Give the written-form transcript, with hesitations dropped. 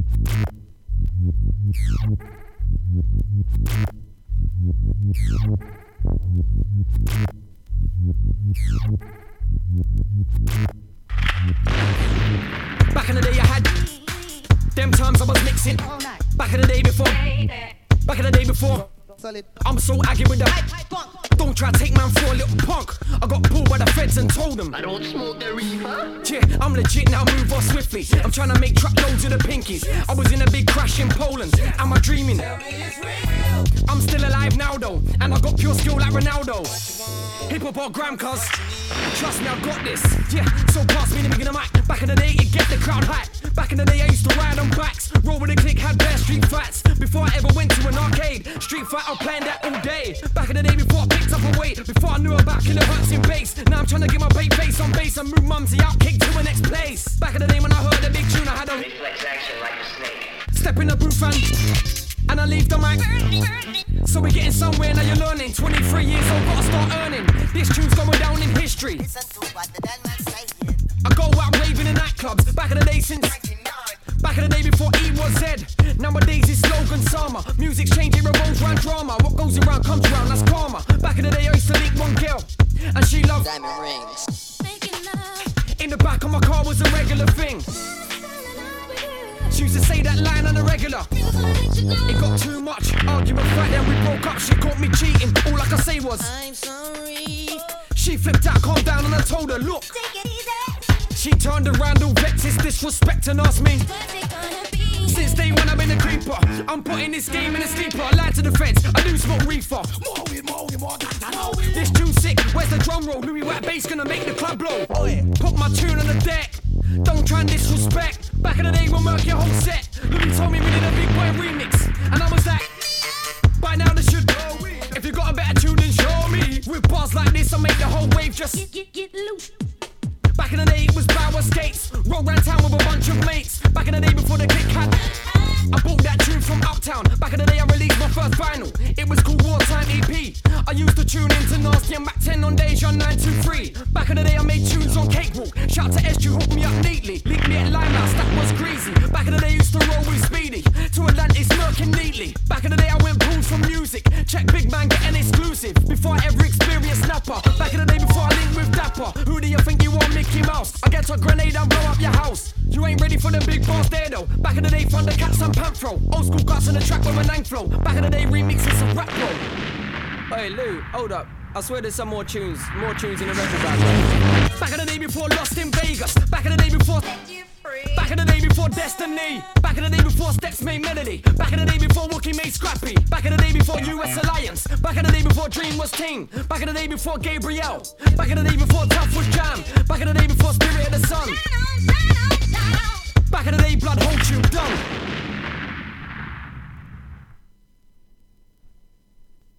Back in the day I had them times I was mixing. Back in the day before. Back in the day before. I'm so aggy with that. Don't try to take man for a little punk. I got pulled by the feds and told them I don't smoke the reefer. Yeah, I'm legit now, move off swiftly. I'm trying to make truckloads of the pinkies. I was in a big crash in Poland. Am I dreaming? I'm still alive now though, and I got pure skill like Ronaldo. Hip hop or gram, cuz trust me, I got this. Yeah, so pass me the big in the mic. Back in the day, it get the crowd hype. Back in the day, I used to ride on bikes, roll with a click, had bare street fights. Before I ever went to an arcade, Street Fighter, I was playing that all day. Back in the day, before I picked up a weight, before I knew about killer hurts in bass. Now I'm trying to get my bait face on bass and move mumsy out, kick to the next place. Back in the day when I heard a big tune, I had a reflex action like a snake. Step in the booth and I leave the mic. So we're getting somewhere, now you're learning. 23 years old, gotta start earning. This tune's going down in history. I go out raving in nightclubs. Back in the day since back in the day before E was Z. Nowadays it's slogan Sama. Music's changing, revolves around drama. What goes around comes around, that's karma. Back in the day I used to link one girl, and she loved diamond rings. In the back of my car was a regular thing. She used to say that line on the regular. It got too much, argument fight, then we broke up. She caught me cheating, all I could say was I'm sorry. She flipped out, calmed down, and I told her, look. She turned around, all vexed, it's disrespect, and asked me since day one I've been a creeper. I'm putting this game in a sleeper. I lied to the feds, I do smoke reefer. This tune's sick, where's the drum roll? Louis White bass gonna make the club blow. Put my tune on the deck, don't try and disrespect. Back in the day we'll murk your whole set. Louis told me we did a big boy remix, and I was like, by now they should know. If you got a better tune then show me. With bars like this I make the whole wave just get loose. Back in the day it was Bauer skates. Roll round town with a bunch of mates. Back in the day before the kick had I bought that tune from Uptown. Back in the day I released my first vinyl. It was called Wartime EP. I used to tune into Nasty and Mac 10 on Deja 923. Back in the day I made tunes on Cakewalk. Shout to SG, hooked me up neatly. Linked me at Limehouse, that was greasy. Back in the day I used to roll with Speedy. To Atlantis, lurking neatly. Back in the day I went pools for music. Check Big Man, get an exclusive. Before I ever experienced Snapper. Back in the day before I linked with Dapper. Who do you think you are, Mickey Mouse? I get a grenade and blow up your house. You ain't ready for the big boss there though. Back in the day, Thundercats and Panthro. Old school guts on the track with a nine flow. Back in the day, remixes some rap roll. Hey Lou, hold up. I swear there's some more tunes in the record bag. Back in the day before Lost in Vegas. Back in the day before back in the day before Destiny. Back in the day before Steps made Melody. Back in the day before Wookie made Scrappy. Back in the day before US Alliance. Back in the day before Dream was Team. Back in the day before Gabriel. Back in the day before